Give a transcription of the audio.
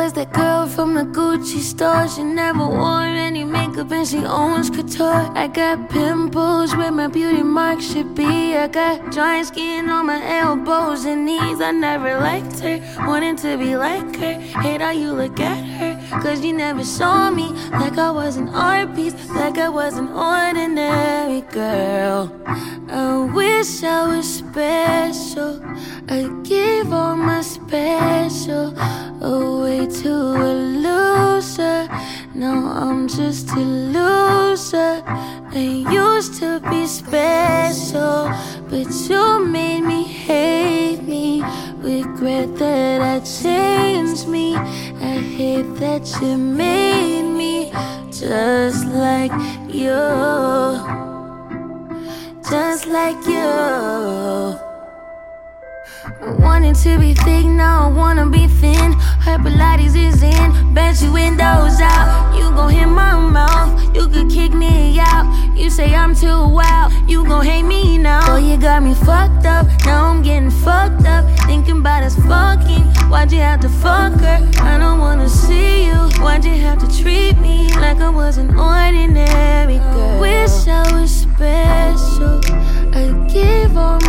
was that girl from the Gucci store. She never wore any makeup and she owns couture. I got pimples where my beauty mark should be. I got dry skin on my elbows and knees. I never liked her, wanted to be like her. Hate how you look at her, cause you never saw me like I was an art piece, like I was an ordinary girl. I wish I was special. I give all my special away to a loser. Now I'm just a loser. I used to be special, but you made me hate me. Regret that I changed me. I hate that you made me just like you. Just like you. Wanting to be thick, now I wanna be thin. Her Pilates is in, bet you windows out. You gon' hit my mouth, you could kick me out. You say I'm too wild, you gon' hate me now. Oh, you got me fucked up, now I'm getting fucked up. Thinking about us fucking, why'd you have to fuck her? I don't wanna see you, why'd you have to treat me like I was an ordinary girl? I wish I was special, I give all